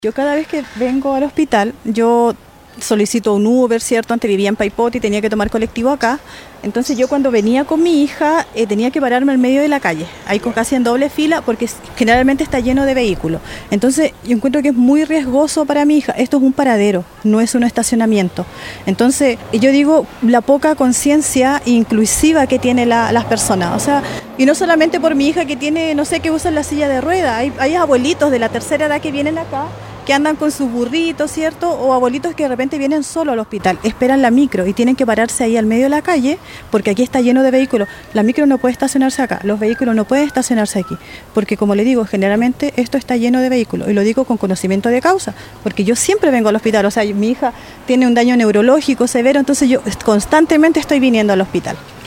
Yo cada vez que vengo al hospital, yo solicito un Uber, ¿cierto? Antes vivía en Paipota y tenía que tomar colectivo acá. Entonces yo cuando venía con mi hija tenía que pararme al medio de la calle, ahí casi en doble fila, porque generalmente está lleno de vehículos. Entonces yo encuentro que es muy riesgoso para mi hija. Esto es un paradero, no es un estacionamiento. Entonces yo digo, la poca conciencia inclusiva que tienen las personas. O sea, y no solamente por mi hija que tiene, no sé, que usa la silla de rueda. Hay abuelitos de la tercera edad que vienen acá, que andan con sus burritos, ¿cierto? O abuelitos que de repente vienen solo al hospital, esperan la micro y tienen que pararse ahí al medio de la calle porque aquí está lleno de vehículos. La micro no puede estacionarse acá, los vehículos no pueden estacionarse aquí, porque como le digo, generalmente esto está lleno de vehículos y lo digo con conocimiento de causa, porque yo siempre vengo al hospital, o sea, mi hija tiene un daño neurológico severo, entonces yo constantemente estoy viniendo al hospital.